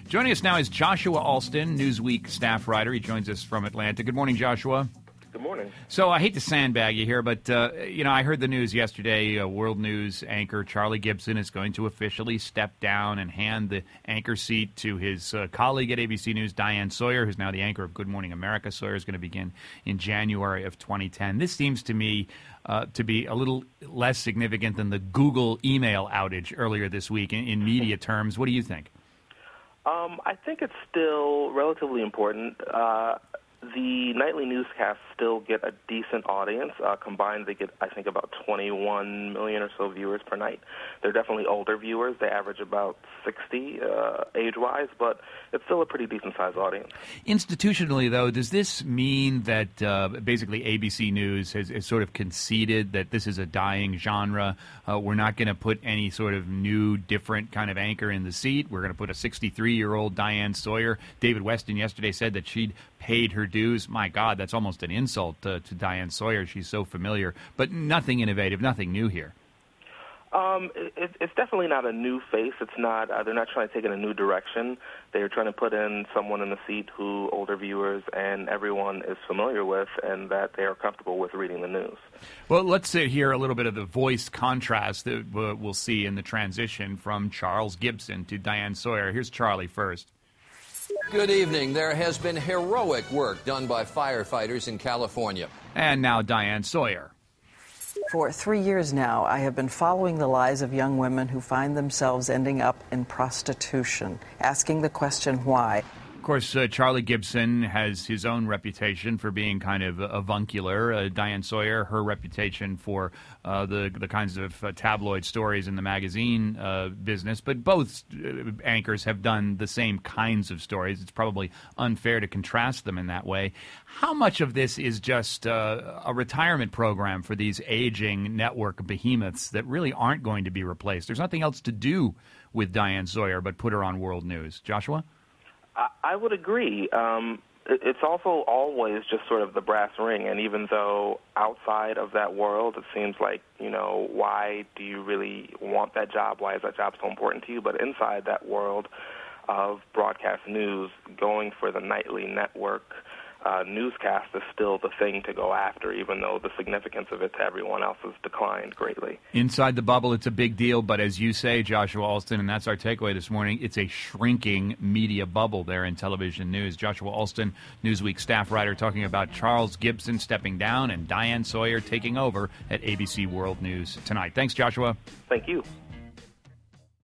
Joining us now is Joshua Alston, Newsweek staff writer. He joins us from Atlanta. Good morning, Joshua. Good morning. So I hate to sandbag you here, but, I heard the news yesterday. World News anchor Charlie Gibson is going to officially step down and hand the anchor seat to his colleague at ABC News, Diane Sawyer, who's now the anchor of Good Morning America. Sawyer is going to begin in January of 2010. This seems to me to be a little less significant than the Google email outage earlier this week in media terms. What do you think? I think it's still relatively important. The nightly newscasts still get a decent audience. Combined, they get, I think, about 21 million or so viewers per night. They're definitely older viewers. They average about 60 age-wise, but it's still a pretty decent-sized audience. Institutionally, though, does this mean that basically ABC News has sort of conceded that this is a dying genre? We're not going to put any sort of new, different kind of anchor in the seat. We're going to put a 63-year-old Diane Sawyer. David Weston yesterday said that she'd paid her dues. My God, that's almost an insult to Diane Sawyer. She's so familiar. But nothing innovative, nothing new here. It's definitely not a new face. It's not. They're not trying to take in a new direction. They're trying to put in someone in the seat who older viewers and everyone is familiar with and that they are comfortable with reading the news. Well, let's hear a little bit of the voice contrast that we'll see in the transition from Charles Gibson to Diane Sawyer. Here's Charlie first. Good evening. There has been heroic work done by firefighters in California. And now Diane Sawyer. For 3 years now, I have been following the lives of young women who find themselves ending up in prostitution, asking the question why. Of course, Charlie Gibson has his own reputation for being kind of avuncular. Diane Sawyer, her reputation for the kinds of tabloid stories in the magazine business. But both anchors have done the same kinds of stories. It's probably unfair to contrast them in that way. How much of this is just a retirement program for these aging network behemoths that really aren't going to be replaced? There's nothing else to do with Diane Sawyer but put her on World News. Joshua? I would agree. It's also always just sort of the brass ring, and even though outside of that world it seems like, why do you really want that job? Why is that job so important to you? But inside that world of broadcast news, going for the nightly network newscast is still the thing to go after, even though the significance of it to everyone else has declined greatly. Inside the bubble, it's a big deal, but as you say, Joshua Alston, and that's our takeaway this morning, it's a shrinking media bubble there in television news. Joshua Alston, Newsweek staff writer, talking about Charles Gibson stepping down and Diane Sawyer taking over at ABC World News tonight. Thanks, Joshua. Thank you.